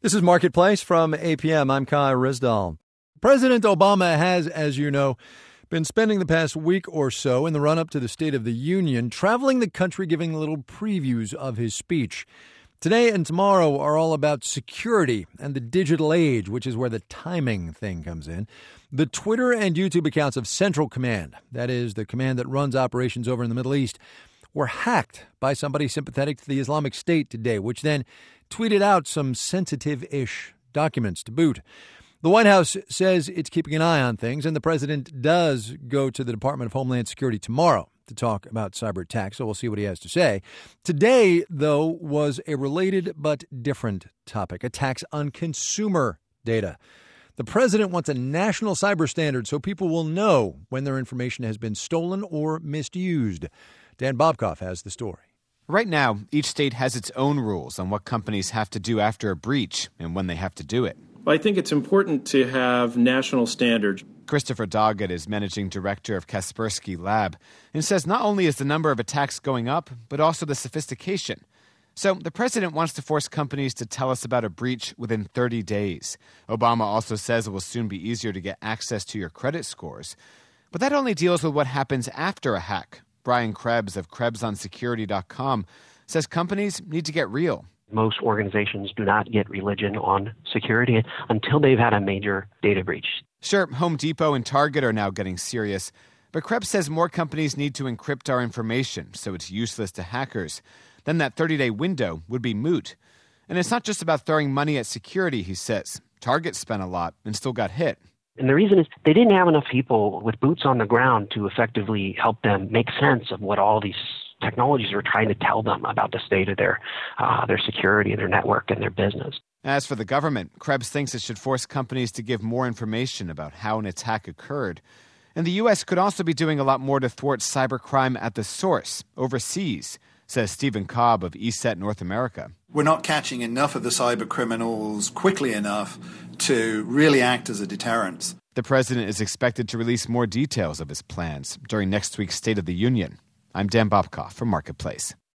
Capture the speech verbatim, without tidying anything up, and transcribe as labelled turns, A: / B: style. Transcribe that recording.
A: This is Marketplace from A P M. I'm Kai Rizdal. President Obama has, as you know, been spending the past week or so in the run-up to the State of the Union, traveling the country, giving little previews of his speech. Today and tomorrow are all about security and the digital age, which is where the timing thing comes in. The Twitter and YouTube accounts of Central Command, that is, the command that runs operations over in the Middle East, were hacked by somebody sympathetic to the Islamic State today, which then tweeted out some sensitive-ish documents to boot. The White House says it's keeping an eye on things, and the president does go to the Department of Homeland Security tomorrow to talk about cyber attacks, so we'll see what he has to say. Today, though, was a related but different topic, attacks on consumer data. The president wants a national cyber standard so people will know when their information has been stolen or misused. Dan Bobkoff has the story.
B: Right now, each state has its own rules on what companies have to do after a breach and when they have to do it.
C: I think it's important to have national standards.
B: Christopher Doggett is managing director of Kaspersky Lab and says not only is the number of attacks going up, but also the sophistication. So the president wants to force companies to tell us about a breach within thirty days. Obama also says it will soon be easier to get access to your credit scores. But that only deals with what happens after a hack. Brian Krebs of Krebs On Security dot com says companies need to get real.
D: Most organizations do not get religion on security until they've had a major data breach.
B: Sure, Home Depot and Target are now getting serious, but Krebs says more companies need to encrypt our information so it's useless to hackers. Then that thirty-day window would be moot. And it's not just about throwing money at security, he says. Target spent a lot and still got hit.
D: And the reason is they didn't have enough people with boots on the ground to effectively help them make sense of what all these technologies are trying to tell them about the state of their uh, their security and their network and their business.
B: As for the government, Krebs thinks it should force companies to give more information about how an attack occurred. And the U S could also be doing a lot more to thwart cybercrime at the source, overseas, says Stephen Cobb of E S E T North America.
E: We're not catching enough of the cyber criminals quickly enough to really act as a deterrent.
B: The president is expected to release more details of his plans during next week's State of the Union. I'm Dan Bobkoff for Marketplace.